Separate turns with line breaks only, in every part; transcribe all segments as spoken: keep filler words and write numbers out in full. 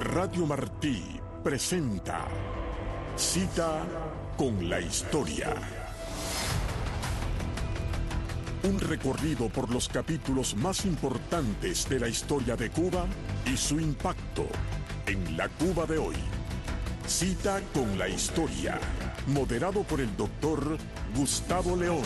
Radio Martí presenta Cita con la Historia. Un recorrido por los capítulos más importantes de la historia de Cuba y su impacto en la Cuba de hoy. Cita con la Historia, moderado por el doctor Gustavo León.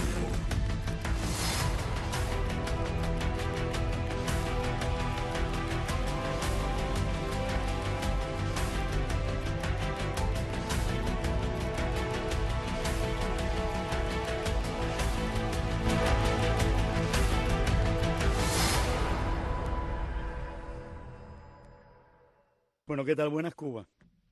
Bueno, ¿qué tal? Buenas, Cuba.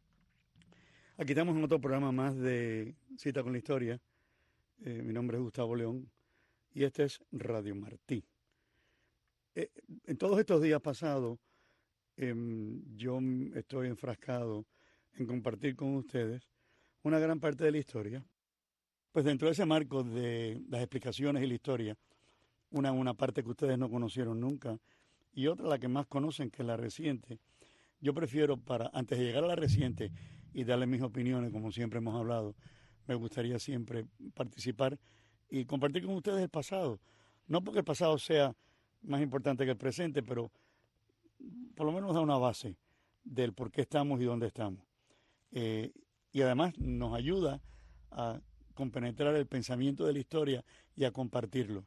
Aquí estamos en otro programa más de Cita con la Historia. Eh, mi nombre es Gustavo León y este es Radio Martí. Eh, en todos estos días pasados, eh, yo estoy enfrascado en compartir con ustedes una gran parte de la historia. Pues dentro de ese marco de las explicaciones y la historia, una, una parte que ustedes no conocieron nunca y otra la que más conocen, que es la reciente. Yo prefiero, para antes de llegar a la reciente y darle mis opiniones, como siempre hemos hablado, me gustaría siempre participar y compartir con ustedes el pasado. No porque el pasado sea más importante que el presente, pero por lo menos da una base del por qué estamos y dónde estamos. Eh, y además nos ayuda a compenetrar el pensamiento de la historia y a compartirlo.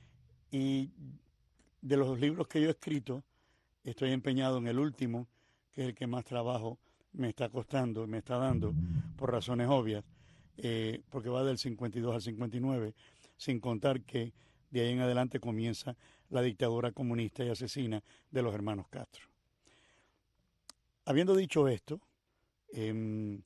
Y de los libros que yo he escrito, estoy empeñado en el último, que es el que más trabajo me está costando, me está dando, por razones obvias, eh, porque va del cincuenta y dos al cincuenta y nueve, sin contar que de ahí en adelante comienza la dictadura comunista y asesina de los hermanos Castro. Habiendo dicho esto, eh,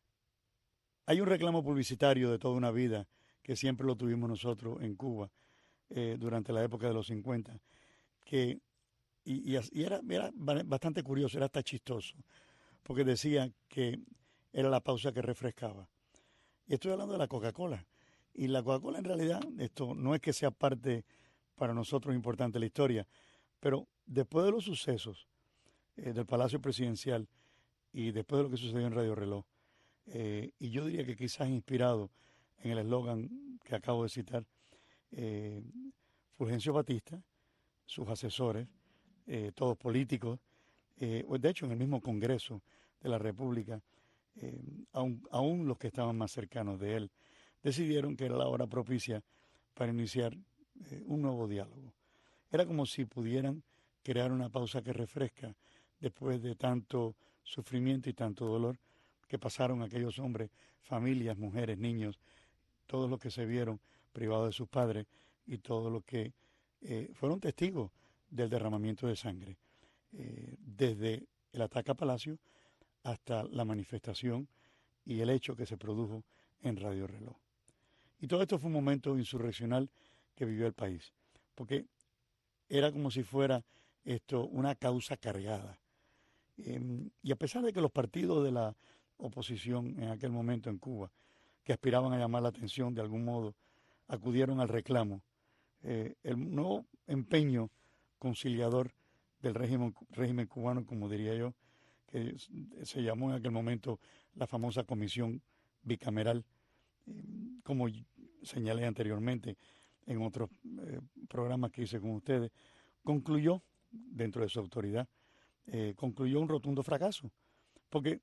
hay un reclamo publicitario de toda una vida que siempre lo tuvimos nosotros en Cuba eh, durante la época de los cincuenta, que Y, y, y era, era bastante curioso, era hasta chistoso, porque decía que era la pausa que refrescaba. Y estoy hablando de la Coca-Cola. Y la Coca-Cola en realidad, esto no es que sea parte para nosotros importante de la historia, pero después de los sucesos eh, del Palacio Presidencial y después de lo que sucedió en Radio Reloj, eh, y yo diría que quizás inspirado en el eslogan que acabo de citar, eh, Fulgencio Batista, sus asesores, Eh, todos políticos, eh, de hecho en el mismo Congreso de la República, eh, aún, aún los que estaban más cercanos de él, decidieron que era la hora propicia para iniciar eh, un nuevo diálogo. Era como si pudieran crear una pausa que refresca después de tanto sufrimiento y tanto dolor que pasaron aquellos hombres, familias, mujeres, niños, todos los que se vieron privados de sus padres y todos los que eh, fueron testigos del derramamiento de sangre, eh, desde el ataque a Palacio hasta la manifestación y el hecho que se produjo en Radio Reloj. Y todo esto fue un momento insurreccional que vivió el país, porque era como si fuera esto una causa cargada. Eh, y a pesar de que los partidos de la oposición en aquel momento en Cuba, que aspiraban a llamar la atención de algún modo, acudieron al reclamo, eh, el nuevo empeño conciliador del régimen, régimen cubano, como diría yo, que se llamó en aquel momento la famosa comisión bicameral, eh, como señalé anteriormente en otros eh, programas que hice con ustedes, concluyó, dentro de su autoridad, eh, concluyó un rotundo fracaso, porque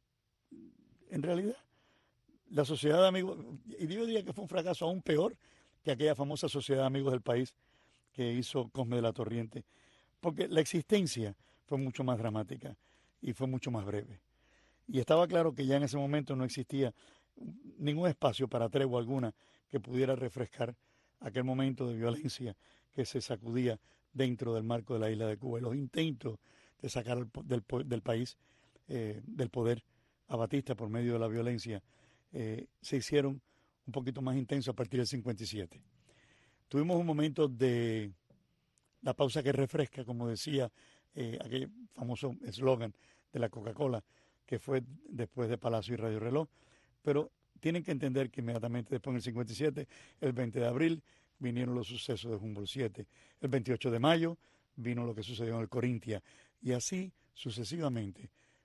en realidad la sociedad de amigos, y yo diría que fue un fracaso aún peor que aquella famosa sociedad de amigos del país que hizo Cosme de la Torriente, porque la existencia fue mucho más dramática y fue mucho más breve. Y estaba claro que ya en ese momento no existía ningún espacio para tregua alguna que pudiera refrescar aquel momento de violencia que se sacudía dentro del marco de la isla de Cuba y los intentos de sacar del, del país, eh, del poder a Batista por medio de la violencia, eh, se hicieron un poquito más intensos a partir del cincuenta y siete. Tuvimos un momento de la pausa que refresca, como decía eh, aquel famoso eslogan de la Coca-Cola, que fue después de Palacio y Radio Reloj, pero tienen que entender que inmediatamente después en el cincuenta y siete, el veinte de abril, vinieron los sucesos de Humboldt siete, el veintiocho de mayo vino lo que sucedió en el Corintia, y así sucesivamente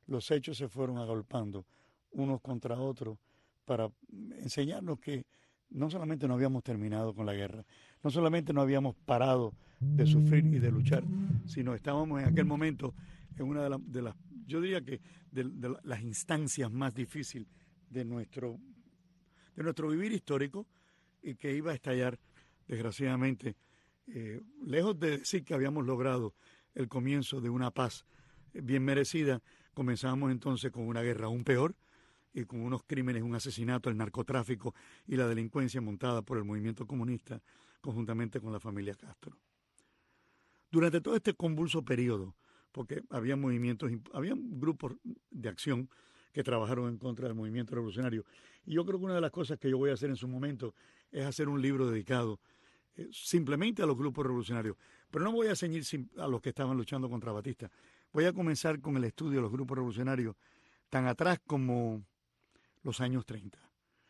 los hechos se fueron agolpando unos contra otros para enseñarnos que no solamente no habíamos terminado con la guerra, no solamente no habíamos parado de sufrir y de luchar, sino estábamos en aquel momento en una de, la, de las, yo diría que de, de las instancias más difíciles de nuestro, de nuestro vivir histórico, y que iba a estallar, desgraciadamente, eh, lejos de decir que habíamos logrado el comienzo de una paz bien merecida, comenzamos entonces con una guerra aún peor, y con unos crímenes, un asesinato, el narcotráfico y la delincuencia montada por el movimiento comunista, conjuntamente con la familia Castro. Durante todo este convulso periodo, porque había movimientos, había grupos de acción que trabajaron en contra del movimiento revolucionario, y yo creo que una de las cosas que yo voy a hacer en su momento es hacer un libro dedicado eh, simplemente a los grupos revolucionarios, pero no voy a ceñir a los que estaban luchando contra Batista. Voy a comenzar con el estudio de los grupos revolucionarios tan atrás como los años treinta.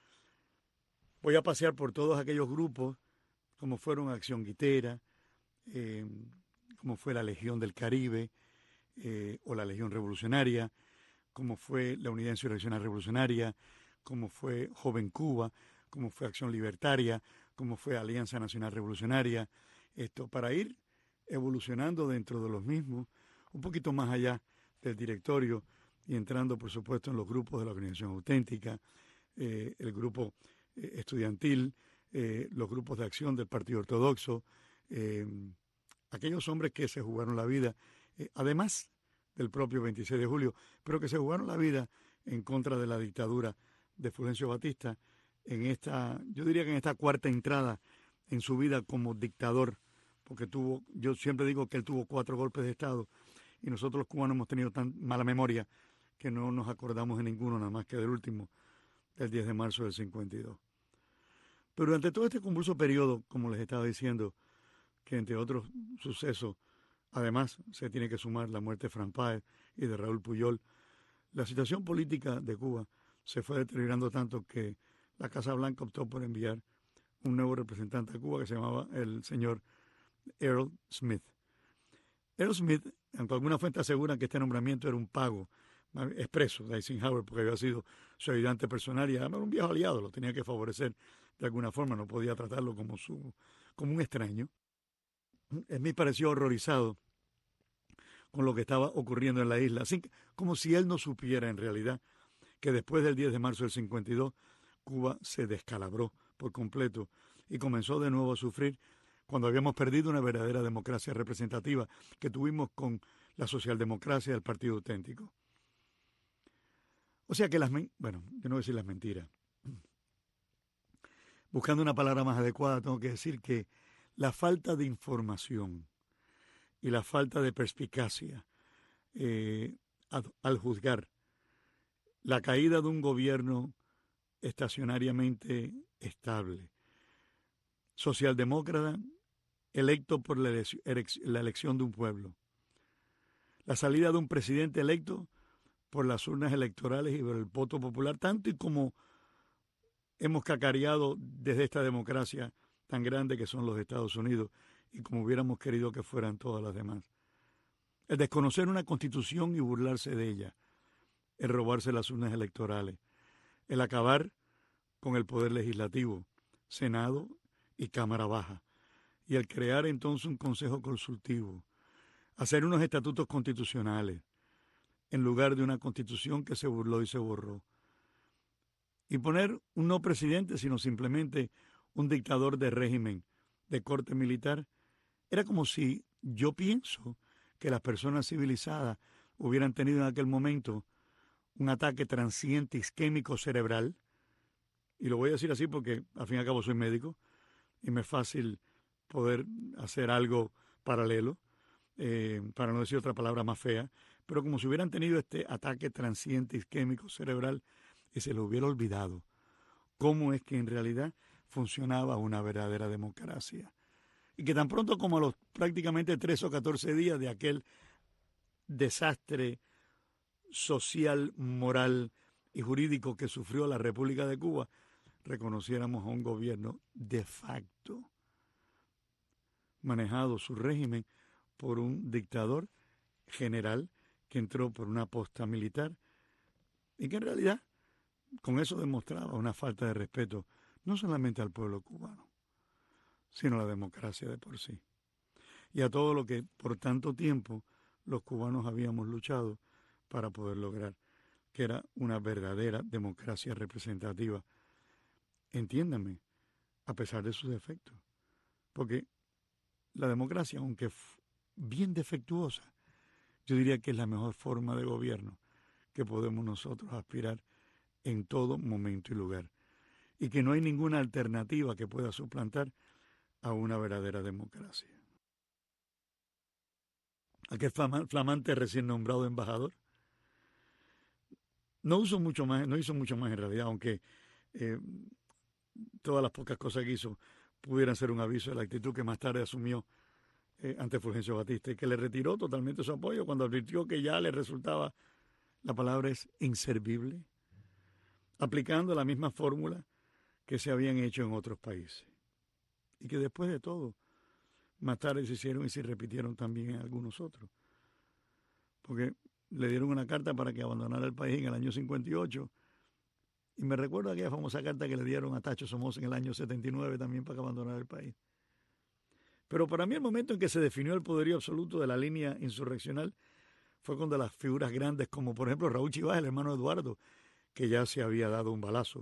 Voy a pasear por todos aquellos grupos, como fueron Acción Guitera, eh, como fue la Legión del Caribe, eh, o la Legión Revolucionaria, como fue la Unidad Insurreccional Revolucionaria, como fue Joven Cuba, como fue Acción Libertaria, como fue Alianza Nacional Revolucionaria, esto para ir evolucionando dentro de los mismos, un poquito más allá del directorio, y entrando, por supuesto, en los grupos de la Organización Auténtica, eh, el grupo eh, estudiantil, eh, los grupos de acción del Partido Ortodoxo, eh, aquellos hombres que se jugaron la vida, eh, además del propio veintiséis de julio, pero que se jugaron la vida en contra de la dictadura de Fulgencio Batista, en esta, yo diría que en esta cuarta entrada en su vida como dictador, porque tuvo, yo siempre digo que él tuvo cuatro golpes de Estado, y nosotros los cubanos hemos tenido tan mala memoria que no nos acordamos de ninguno, nada más que del último, del diez de marzo del cincuenta y dos. Pero durante todo este convulso periodo, como les estaba diciendo, que entre otros sucesos, además se tiene que sumar la muerte de Frank Páez y de Raúl Puyol, la situación política de Cuba se fue deteriorando tanto que la Casa Blanca optó por enviar un nuevo representante a Cuba que se llamaba el señor Earl Smith. Earl Smith, aunque algunas fuentes aseguran que este nombramiento era un pago expreso de Eisenhower porque había sido su ayudante personal y además un viejo aliado, lo tenía que favorecer de alguna forma, no podía tratarlo como, su, como un extraño. Smith pareció horrorizado con lo que estaba ocurriendo en la isla, así como si él no supiera en realidad que después del diez de marzo del cincuenta y dos Cuba se descalabró por completo y comenzó de nuevo a sufrir cuando habíamos perdido una verdadera democracia representativa que tuvimos con la socialdemocracia del Partido Auténtico. O sea que las, bueno, yo no voy a decir las mentiras. Buscando una palabra más adecuada, tengo que decir que la falta de información y la falta de perspicacia eh, al, al juzgar la caída de un gobierno estacionariamente estable, socialdemócrata, electo por la, elec- la elección de un pueblo, la salida de un presidente electo por las urnas electorales y por el voto popular, tanto y como hemos cacareado desde esta democracia tan grande que son los Estados Unidos y como hubiéramos querido que fueran todas las demás. El desconocer una constitución y burlarse de ella, el robarse las urnas electorales, el acabar con el poder legislativo, Senado y Cámara Baja, y el crear entonces un consejo consultivo, hacer unos estatutos constitucionales, en lugar de una constitución que se burló y se borró, y poner un no presidente, sino simplemente un dictador de régimen de corte militar, era como si yo pienso que las personas civilizadas hubieran tenido en aquel momento un ataque transiente isquémico cerebral, y lo voy a decir así porque al fin y al cabo soy médico y me es fácil poder hacer algo paralelo, eh, para no decir otra palabra más fea, pero como si hubieran tenido este ataque transiente isquémico cerebral y se les hubiera olvidado cómo es que en realidad funcionaba una verdadera democracia. Y que tan pronto como a los prácticamente tres o catorce días de aquel desastre social, moral y jurídico que sufrió la República de Cuba, reconociéramos a un gobierno de facto, manejado su régimen por un dictador general que entró por una posta militar y que en realidad con eso demostraba una falta de respeto no solamente al pueblo cubano, sino a la democracia de por sí. Y a todo lo que por tanto tiempo los cubanos habíamos luchado para poder lograr, que era una verdadera democracia representativa. Entiéndame, a pesar de sus defectos. Porque la democracia, aunque f- bien defectuosa, yo diría que es la mejor forma de gobierno que podemos nosotros aspirar en todo momento y lugar. Y que no hay ninguna alternativa que pueda suplantar a una verdadera democracia. Aquel flamante recién nombrado embajador no hizo mucho más, no hizo mucho más en realidad, aunque eh, todas las pocas cosas que hizo pudieran ser un aviso de la actitud que más tarde asumió eh, ante Fulgencio Batista y que le retiró totalmente su apoyo cuando advirtió que ya le resultaba, la palabra es inservible, aplicando la misma fórmula que se habían hecho en otros países. Y que después de todo, más tarde se hicieron y se repitieron también en algunos otros. Porque le dieron una carta para que abandonara el país en el año cincuenta y ocho. Y me recuerdo aquella famosa carta que le dieron a Tacho Somoza en el año setenta y nueve también para que abandonara el país. Pero para mí el momento en que se definió el poderío absoluto de la línea insurreccional fue cuando las figuras grandes, como por ejemplo Raúl Chivas, el hermano Eduardo, que ya se había dado un balazo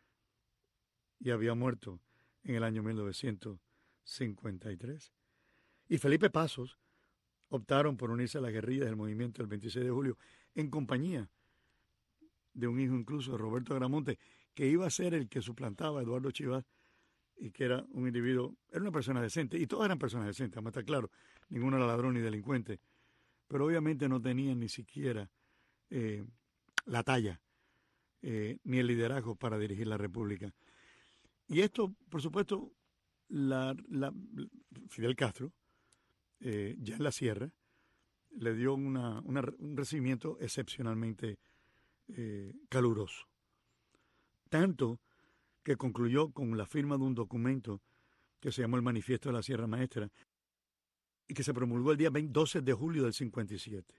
y había muerto en el año mil novecientos cincuenta y tres, y Felipe Pasos, optaron por unirse a las guerrillas del movimiento del veintiséis de julio en compañía de un hijo incluso de Roberto Agramonte, que iba a ser el que suplantaba a Eduardo Chivas y que era un individuo, era una persona decente, y todas eran personas decentes, vamos a estar claro, ninguno era ladrón ni delincuente, pero obviamente no tenían ni siquiera eh, la talla eh, ni el liderazgo para dirigir la República. Y esto, por supuesto, la, la, Fidel Castro, eh, ya en la sierra, le dio una, una, un recibimiento excepcionalmente eh, caluroso. Tanto que concluyó con la firma de un documento que se llamó el Manifiesto de la Sierra Maestra y que se promulgó el día doce de julio del cincuenta y siete,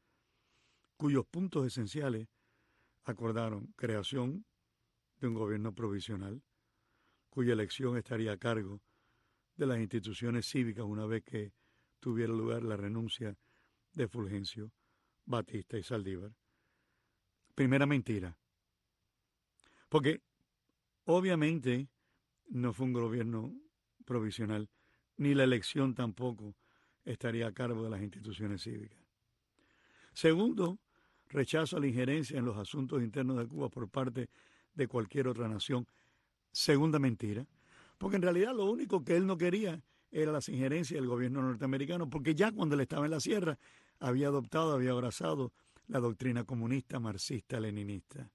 cuyos puntos esenciales acordaron creación de un gobierno provisional, cuya elección estaría a cargo de las instituciones cívicas una vez que tuviera lugar la renuncia de Fulgencio, Batista y Saldívar. Primera mentira, porque obviamente no fue un gobierno provisional, ni la elección tampoco estaría a cargo de las instituciones cívicas. Segundo, rechazo a la injerencia en los asuntos internos de Cuba por parte de cualquier otra nación. Segunda mentira, porque en realidad lo único que él no quería era las injerencias del gobierno norteamericano, porque ya cuando él estaba en la sierra había adoptado, había abrazado la doctrina comunista, marxista, leninista.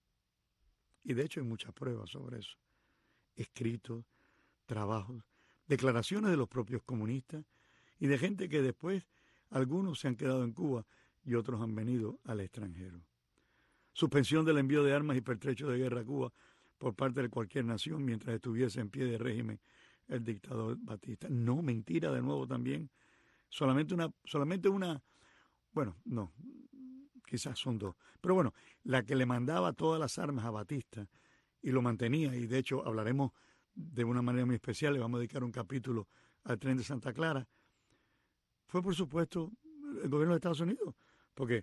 Y de hecho hay muchas pruebas sobre eso. Escritos, trabajos, declaraciones de los propios comunistas y de gente que después algunos se han quedado en Cuba y otros han venido al extranjero. Suspensión del envío de armas y pertrechos de guerra a Cuba por parte de cualquier nación mientras estuviese en pie de régimen el dictador Batista. No, mentira de nuevo también. Solamente una, solamente una, bueno, no, quizás son dos. Pero bueno, la que le mandaba todas las armas a Batista y lo mantenía, y de hecho hablaremos de una manera muy especial, le vamos a dedicar un capítulo al tren de Santa Clara, fue por supuesto el gobierno de Estados Unidos, porque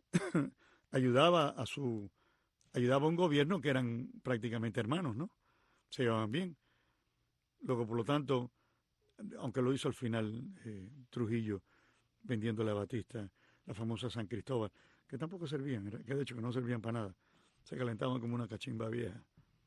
ayudaba a su ayudaba a un gobierno que eran prácticamente hermanos, ¿no? Se llevaban bien. Luego, por lo tanto, aunque lo hizo al final eh, Trujillo vendiéndole a Batista la famosa San Cristóbal, que tampoco servían, que de hecho que no servían para nada, se calentaban como una cachimba vieja.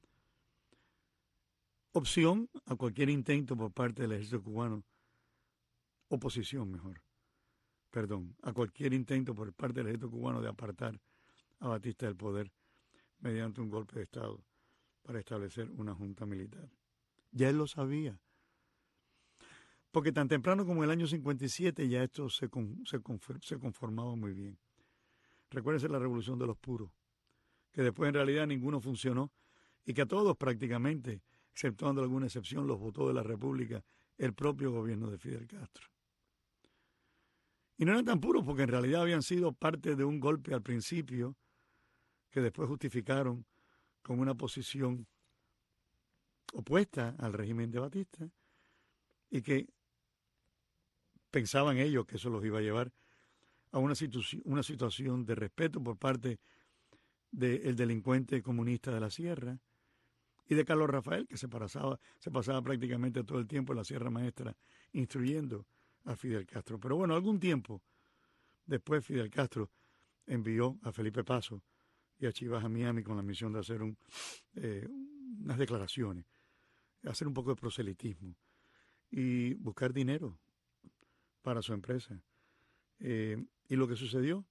Opción a cualquier intento por parte del ejército cubano, oposición mejor, perdón, a cualquier intento por parte del ejército cubano de apartar a Batista del poder mediante un golpe de Estado para establecer una junta militar. Ya él lo sabía, porque tan temprano como en el año cincuenta y siete ya esto se, con, se, se conformaba muy bien. Recuérdense la revolución de los puros, que después en realidad ninguno funcionó y que a todos prácticamente, exceptuando alguna excepción, los votó de la República el propio gobierno de Fidel Castro. Y no eran tan puros porque en realidad habían sido parte de un golpe al principio que después justificaron con una posición opuesta al régimen de Batista y que pensaban ellos que eso los iba a llevar a una, situ- una situación de respeto por parte del delincuente comunista de la Sierra y de Carlos Rafael, que se pasaba, se pasaba prácticamente todo el tiempo en la Sierra Maestra instruyendo a Fidel Castro. Pero bueno, algún tiempo después Fidel Castro envió a Felipe Paso y a Chivas a Miami con la misión de hacer un, eh, unas declaraciones, hacer un poco de proselitismo y buscar dinero para su empresa. Eh, y lo que sucedió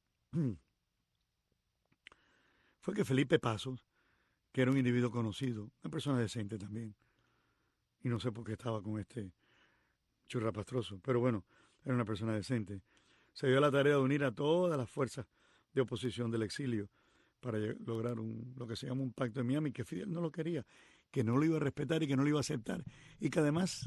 fue que Felipe Pasos, que era un individuo conocido, una persona decente también, y no sé por qué estaba con este churrapastroso, pero bueno, era una persona decente, se dio a la tarea de unir a todas las fuerzas de oposición del exilio para lograr un, lo que se llama un pacto de Miami, que Fidel no lo quería, que no lo iba a respetar y que no lo iba a aceptar, y que además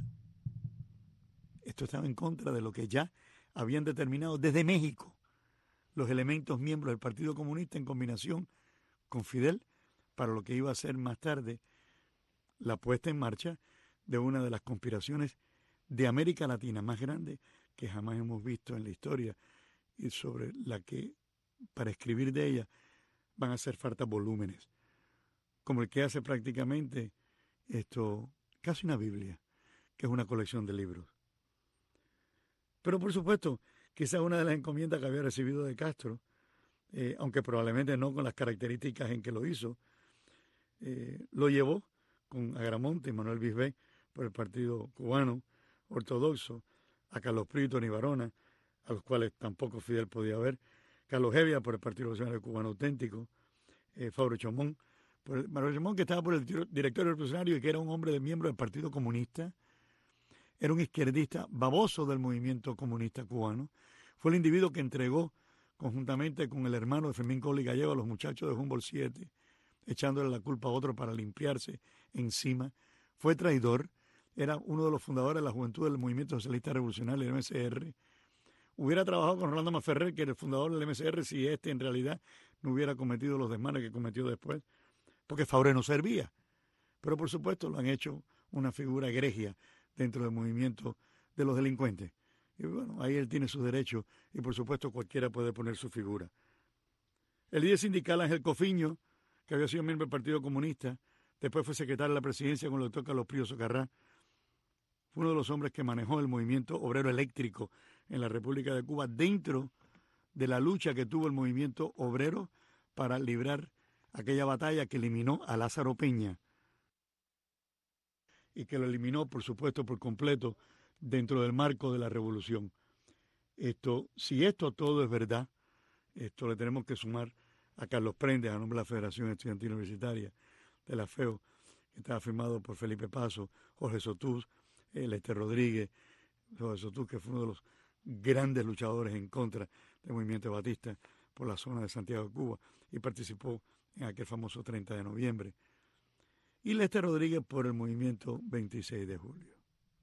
esto estaba en contra de lo que ya habían determinado desde México los elementos miembros del Partido Comunista en combinación con Fidel para lo que iba a ser más tarde la puesta en marcha de una de las conspiraciones de América Latina más grandes que jamás hemos visto en la historia y sobre la que para escribir de ella van a hacer falta volúmenes, como el que hace prácticamente esto, casi una Biblia, que es una colección de libros. Pero por supuesto, quizás una de las encomiendas que había recibido de Castro, eh, aunque probablemente no con las características en que lo hizo, eh, lo llevó con Agramonte y Manuel Bisbé por el Partido Cubano Ortodoxo, a Carlos Prieto y Tony Barona, a los cuales tampoco Fidel podía ver, Carlos Hevia por el Partido Revolucionario Cubano Auténtico, eh, Fabio Chomón, por el, Manuel Chomón, que estaba por el directorio revolucionario y que era un hombre de miembro del Partido Comunista, era un izquierdista baboso del movimiento comunista cubano, fue el individuo que entregó conjuntamente con el hermano de Fermín Coll y Gallego a los muchachos de Humboldt siete, echándole la culpa a otro para limpiarse encima, fue traidor, era uno de los fundadores de la juventud del movimiento socialista revolucionario, el M S R, hubiera trabajado con Rolando Maferrer, que era el fundador del M S R, si este en realidad no hubiera cometido los desmanes que cometió después, porque Fauré no servía. Pero por supuesto lo han hecho una figura egregia dentro del movimiento de los delincuentes. Y bueno, ahí él tiene sus derechos y por supuesto cualquiera puede poner su figura. El líder sindical Ángel Cofiño, que había sido miembro del Partido Comunista, después fue secretario de la presidencia con el doctor Carlos Prío Socarrá, fue uno de los hombres que manejó el movimiento obrero eléctrico en la República de Cuba dentro de la lucha que tuvo el movimiento obrero para librar aquella batalla que eliminó a Lázaro Peña y que lo eliminó, por supuesto, por completo dentro del marco de la revolución. Esto, si esto todo es verdad, esto le tenemos que sumar a Carlos Prendes, a nombre de la Federación Estudiantil Universitaria de la FEO, que estaba firmado por Felipe Paso, Jorge Sotús, eh, Lester Rodríguez, Jorge Sotús, que fue uno de los grandes luchadores en contra del movimiento de Batista por la zona de Santiago de Cuba y participó en aquel famoso treinta de noviembre. Y Lester Rodríguez por el movimiento veintiséis de julio.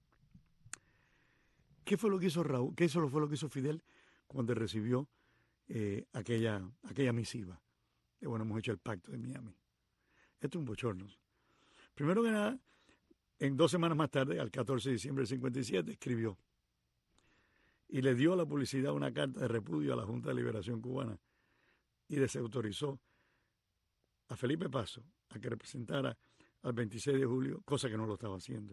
¿Qué fue lo que hizo Raúl? ¿Qué eso fue lo que hizo Fidel cuando recibió eh, aquella, aquella misiva? De bueno, hemos hecho el pacto de Miami. Esto es un bochorno. Primero que nada, en dos semanas más tarde, al catorce de diciembre del cincuenta y siete, escribió y le dio a la publicidad una carta de repudio a la Junta de Liberación Cubana y desautorizó a Felipe Paso a que representara al veintiséis de julio, cosa que no lo estaba haciendo.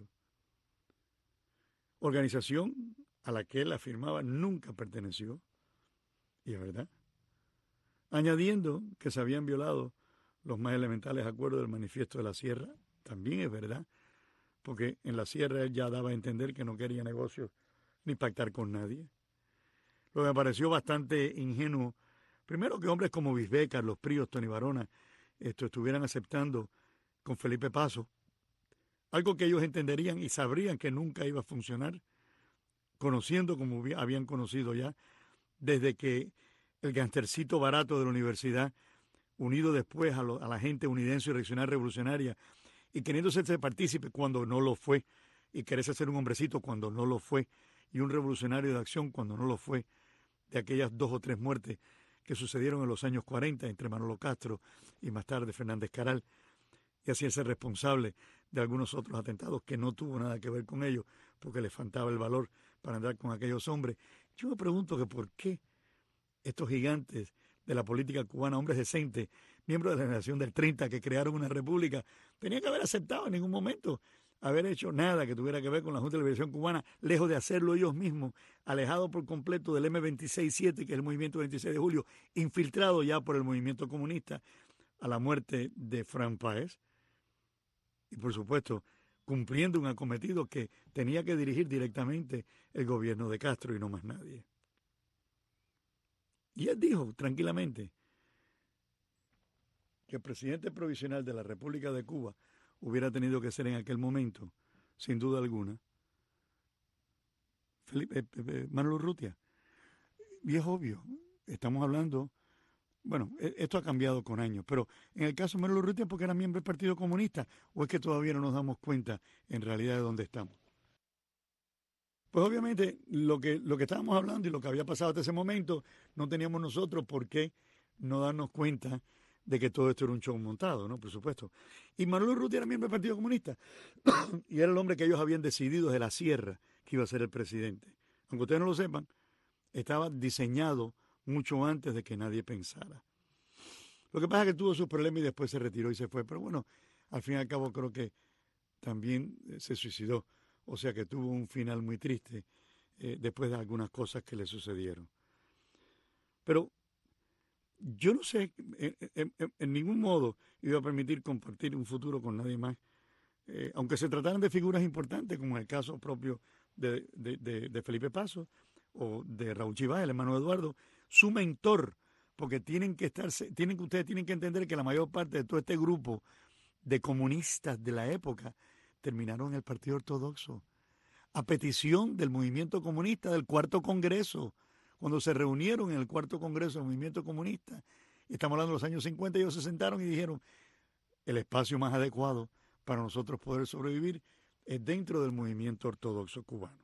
Organización a la que él afirmaba nunca perteneció, y es verdad, añadiendo que se habían violado los más elementales acuerdos del Manifiesto de la Sierra, también es verdad, porque en la Sierra él ya daba a entender que no quería negocios ni pactar con nadie. Lo que me pareció bastante ingenuo, primero que hombres como Bisbé, Carlos Príos, Tony Barona, esto estuvieran aceptando con Felipe Paso, algo que ellos entenderían y sabrían que nunca iba a funcionar, conociendo como habían conocido ya, desde que el gangstercito barato de la universidad, unido después a, lo, a la gente unidense y reaccionaria revolucionaria, y queriendo hacerse partícipe cuando no lo fue, y quererse ser un hombrecito cuando no lo fue, y un revolucionario de acción cuando no lo fue, de aquellas dos o tres muertes que sucedieron en los años cuarenta entre Manolo Castro y más tarde Fernández Caral, y hacerse responsable de algunos otros atentados que no tuvo nada que ver con ellos, porque les faltaba el valor para andar con aquellos hombres. Yo me pregunto que por qué estos gigantes de la política cubana, hombres decentes, miembros de la generación del treinta que crearon una república, tenían que haber aceptado en ningún momento haber hecho nada que tuviera que ver con la Junta de Liberación Cubana, lejos de hacerlo ellos mismos, alejados por completo del eme veintiséis siete, que es el movimiento veintiséis de julio, infiltrado ya por el movimiento comunista a la muerte de Fran Páez, y por supuesto cumpliendo un acometido que tenía que dirigir directamente el gobierno de Castro y no más nadie. Y él dijo tranquilamente que el presidente provisional de la República de Cuba hubiera tenido que ser en aquel momento, sin duda alguna, Felipe, eh, eh, Manuel Urrutia. Y es obvio, estamos hablando, bueno, esto ha cambiado con años, pero en el caso de Manuel Urrutia porque era miembro del Partido Comunista, o es que todavía no nos damos cuenta en realidad de dónde estamos. Pues obviamente lo que, lo que estábamos hablando y lo que había pasado hasta ese momento, no teníamos nosotros por qué no darnos cuenta de que todo esto era un show montado, ¿no? Por supuesto. Y Manuel Urrutia era miembro del Partido Comunista y era el hombre que ellos habían decidido de la sierra que iba a ser el presidente. Aunque ustedes no lo sepan, estaba diseñado mucho antes de que nadie pensara. Lo que pasa es que tuvo sus problemas y después se retiró y se fue. Pero bueno, al fin y al cabo creo que también se suicidó. O sea que tuvo un final muy triste eh, después de algunas cosas que le sucedieron. Pero yo no sé, en, en, en ningún modo iba a permitir compartir un futuro con nadie más, eh, aunque se trataran de figuras importantes, como en el caso propio de, de, de, de Felipe Paso o de Raúl Chivas, el hermano Eduardo, su mentor, porque tienen que estarse, tienen que ustedes tienen que entender que la mayor parte de todo este grupo de comunistas de la época terminaron en el Partido Ortodoxo, a petición del movimiento comunista del Cuarto Congreso, cuando se reunieron en el Cuarto Congreso del movimiento comunista. Estamos hablando de los años cincuenta, ellos se sentaron y dijeron, el espacio más adecuado para nosotros poder sobrevivir es dentro del movimiento ortodoxo cubano.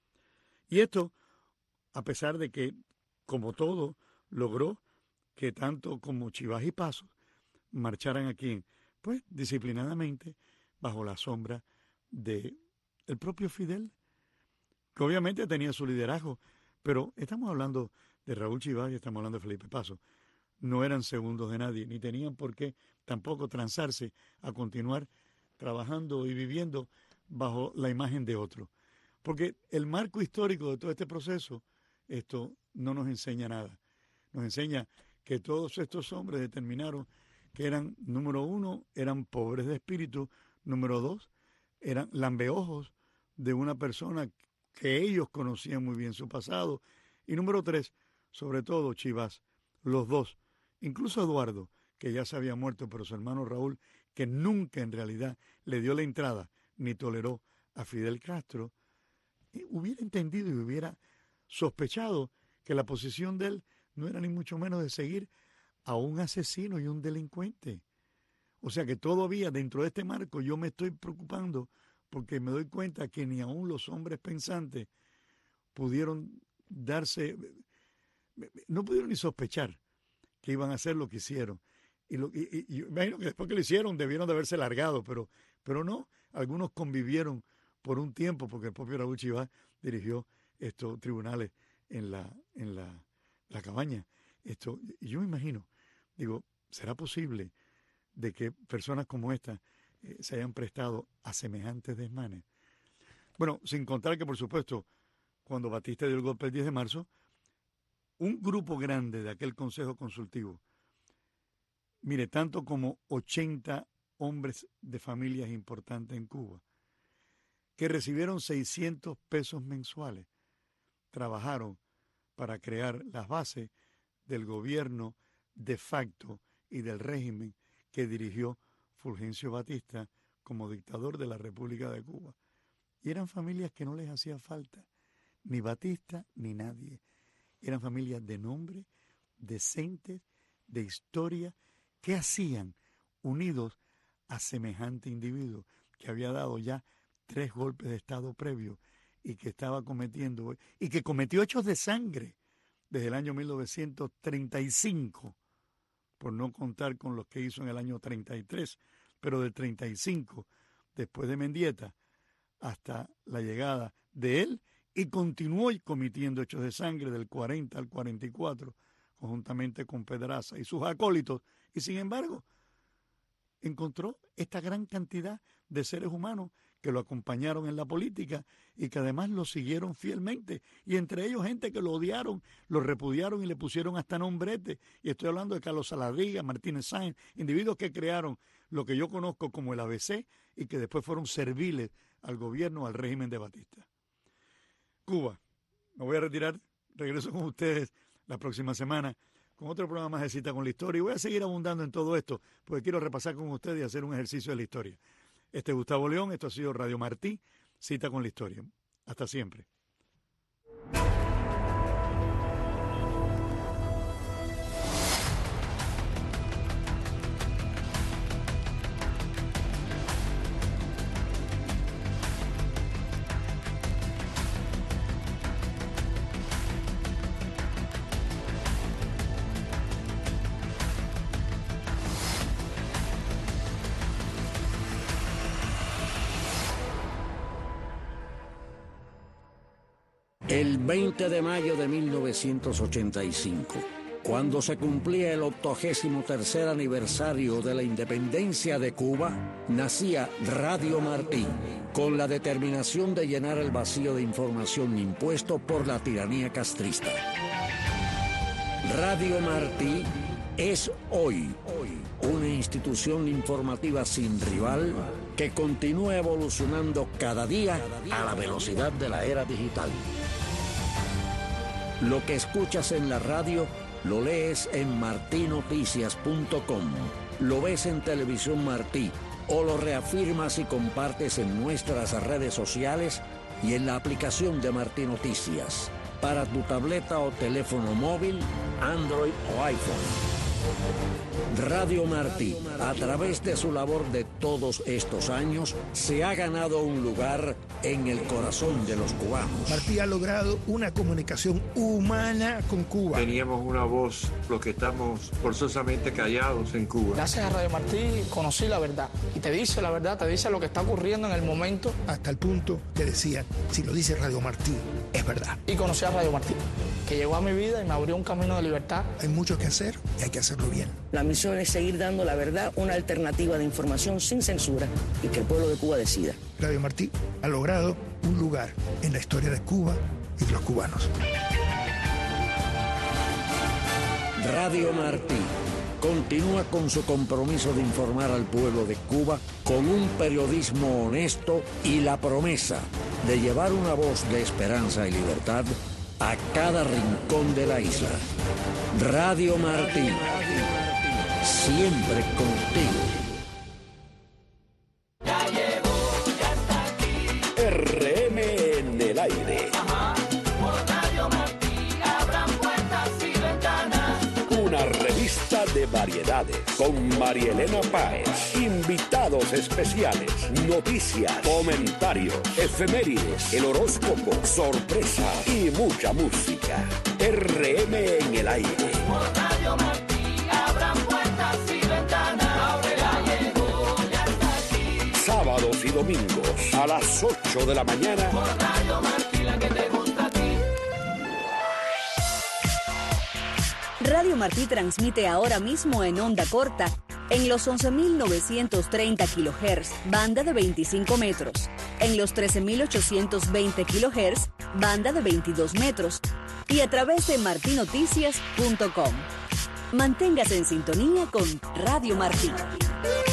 Y esto, a pesar de que, como todo, logró que tanto como Chivas y Pasos marcharan aquí, pues disciplinadamente, bajo la sombra de el propio Fidel, que obviamente tenía su liderazgo, pero estamos hablando de Raúl Chivas y estamos hablando de Felipe Paso. No eran segundos de nadie, ni tenían por qué tampoco transarse a continuar trabajando y viviendo bajo la imagen de otro. Porque el marco histórico de todo este proceso, esto no nos enseña nada. Nos enseña que todos estos hombres determinaron que eran, número uno, eran pobres de espíritu, número dos, eran lambeojos de una persona que ellos conocían muy bien su pasado, y número tres, sobre todo Chivas, los dos, incluso Eduardo, que ya se había muerto, pero su hermano Raúl, que nunca en realidad le dio la entrada ni toleró a Fidel Castro, hubiera entendido y hubiera sospechado que la posición de él no era ni mucho menos de seguir a un asesino y un delincuente. O sea que todavía dentro de este marco yo me estoy preocupando porque me doy cuenta que ni aún los hombres pensantes pudieron darse, no pudieron ni sospechar que iban a hacer lo que hicieron. Y, lo, y, y, y imagino que después que lo hicieron debieron de haberse largado, pero, pero no, algunos convivieron por un tiempo porque el propio Raúl Chivas dirigió estos tribunales en la, en la, la cabaña. Esto, y yo me imagino, digo, ¿será posible de que personas como esta eh, se hayan prestado a semejantes desmanes? Bueno, sin contar que, por supuesto, cuando Batista dio el golpe el diez de marzo, un grupo grande de aquel Consejo Consultivo, mire, tanto como ochenta hombres de familias importantes en Cuba, que recibieron seiscientos pesos mensuales, trabajaron para crear las bases del gobierno de facto y del régimen que dirigió Fulgencio Batista como dictador de la República de Cuba. Y eran familias que no les hacía falta, ni Batista ni nadie. Eran familias de nombre, decentes, de historia, que hacían unidos a semejante individuo que había dado ya tres golpes de Estado previos y que estaba cometiendo, y que cometió hechos de sangre desde el año mil novecientos treinta y cinco, por no contar con los que hizo en el año treinta y tres, pero del treinta y cinco, después de Mendieta, hasta la llegada de él, y continuó cometiendo hechos de sangre del cuarenta al cuarenta y cuatro, conjuntamente con Pedraza y sus acólitos, y sin embargo, encontró esta gran cantidad de seres humanos que lo acompañaron en la política y que además lo siguieron fielmente, y entre ellos gente que lo odiaron, lo repudiaron y le pusieron hasta nombrete, y estoy hablando de Carlos Saladriga, Martínez Sáenz, individuos que crearon lo que yo conozco como el A B C y que después fueron serviles al gobierno, al régimen de Batista. Cuba, me voy a retirar, regreso con ustedes la próxima semana con otro programa más de Cita con la Historia, y voy a seguir abundando en todo esto porque quiero repasar con ustedes y hacer un ejercicio de la historia. Este es Gustavo León, esto ha sido Radio Martí, Cita con la Historia. Hasta siempre.
El veinte de mayo de mil novecientos ochenta y cinco, cuando se cumplía el octogésimo tercer aniversario de la independencia de Cuba, nacía Radio Martí, con la determinación de llenar el vacío de información impuesto por la tiranía castrista. Radio Martí es hoy, hoy una institución informativa sin rival que continúa evolucionando cada día a la velocidad de la era digital. Lo que escuchas en la radio, lo lees en martí noticias punto com, lo ves en Televisión Martí o lo reafirmas y compartes en nuestras redes sociales y en la aplicación de Martí Noticias para tu tableta o teléfono móvil, Android o iPhone. Radio Martí, a través de su labor de todos estos años, se ha ganado un lugar en el corazón de los cubanos.
Martí ha logrado una comunicación humana con Cuba.
Teníamos una voz, los que estamos forzosamente callados en Cuba.
Gracias a Radio Martí conocí la verdad. Y te dice la verdad, te dice lo que está ocurriendo en el momento.
Hasta el punto que decían, si lo dice Radio Martí, es verdad.
Y conocí a Radio Martí, que llegó a mi vida y me abrió un camino de libertad.
Hay mucho que hacer y hay que hacerlo bien.
La misión es seguir dando la verdad, una alternativa de información sin censura y que el pueblo de Cuba decida.
Radio Martí ha logrado un lugar en la historia de Cuba y de los cubanos.
Radio Martí continúa con su compromiso de informar al pueblo de Cuba con un periodismo honesto y la promesa de llevar una voz de esperanza y libertad a cada rincón de la isla. Radio Martí, siempre contigo.
Ya llegó, ya está aquí.
R M en el aire.
Ajá. Por Radio Martí abran puertas y ventanas.
Una revista de variedades con María Elena Páez. Invitados especiales, noticias, comentarios, efemérides, el horóscopo, sorpresas y mucha música. R M en el aire.
Por Radio Martí abran puertas y ventanas. Abre, ya llegó, ya está aquí.
Sábados y domingos a las ocho de la mañana.
Por Radio Martí, la que te gusta a ti.
Radio Martí transmite ahora mismo en onda corta en los once mil novecientos treinta kilohertz, banda de veinticinco metros, en los trece mil ochocientos veinte kilohertz, banda de veintidós metros, y a través de martí noticias punto com. Manténgase en sintonía con Radio Martí.